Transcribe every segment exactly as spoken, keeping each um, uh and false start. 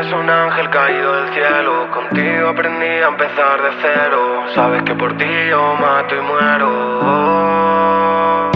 eres un ángel caído del cielo. Contigo aprendí a empezar de cero. Sabes que por ti yo mato y muero.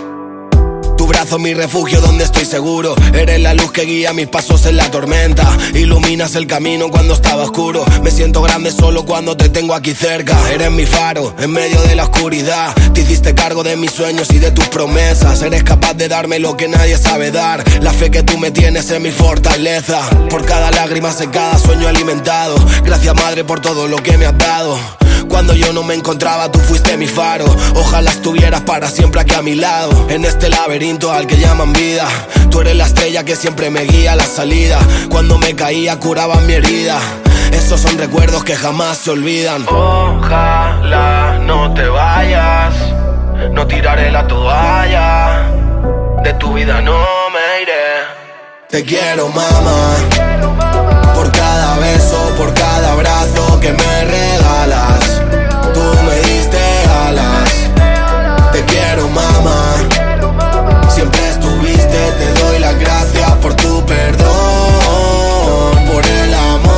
Tu brazo mi refugio donde estoy seguro. Eres la luz que guía mis pasos en la tormenta. Iluminas el camino cuando estaba oscuro. Me siento grande solo cuando te tengo aquí cerca. Eres mi faro en medio de la oscuridad. Te hiciste cargo de mis sueños y de tus promesas. Eres capaz de darme lo que nadie sabe dar. La fe que tú me tienes es mi fortaleza. Por cada lágrima secada, sueño alimentado. Gracias madre por todo lo que me has dado. Cuando yo no me encontraba, tú fuiste mi faro. Ojalá estuvieras para siempre aquí a mi lado. En este laberinto al que llaman vida. Tú eres la estrella que siempre me guía a la salida. Cuando me caía, curaban mi herida. Esos son recuerdos que jamás se olvidan. Ojalá no te vayas. No tiraré la toalla. De tu vida no me iré. Te quiero, mamá. Por cada beso, por cada abrazo que me regalas. Tú me diste alas. Te quiero, mamá. Siempre estuviste, te doy las gracias por tu perdón, por el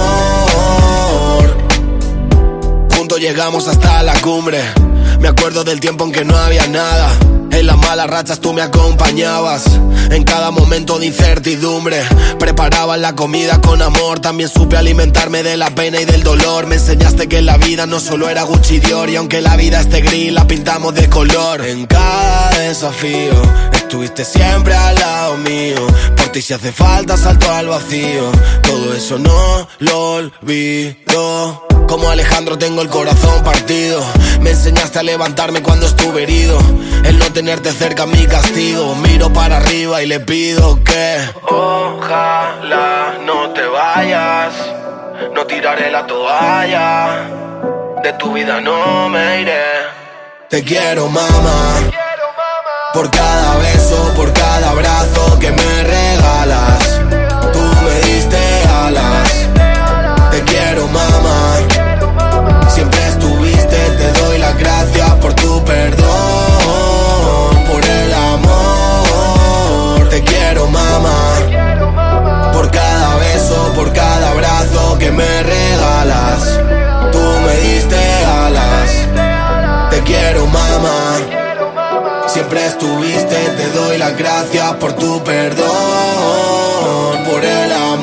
amor. Juntos llegamos hasta la cumbre. Me acuerdo del tiempo en que no había nada. En las malas rachas tú me acompañabas. En cada momento de incertidumbre preparabas la comida con amor. También supe alimentarme de la pena y del dolor. Me enseñaste que la vida no solo era Gucci Dior. Y aunque la vida esté gris, la pintamos de color. En cada desafío estuviste siempre al lado mío. Por ti si hace falta salto al vacío. Todo eso no lo olvido. Como Alejandro tengo el corazón partido. Me enseñaste a levantarme cuando estuve herido. El no tenerte cerca mi castigo. Miro para arriba y le pido que ojalá no te vayas. No tiraré la toalla. De tu vida no me iré. Te quiero, mamá. Por cada beso, por cada abrazo que me regalas. Tú me diste alas. Te quiero, mamá. Siempre estuviste, te doy las gracias por tu perdón, por el amor. Te quiero, mamá. Por cada beso, por cada abrazo que me regalas. Tú me diste alas. Te quiero, mamá. Siempre estuviste, te doy las gracias por tu perdón, por el amor.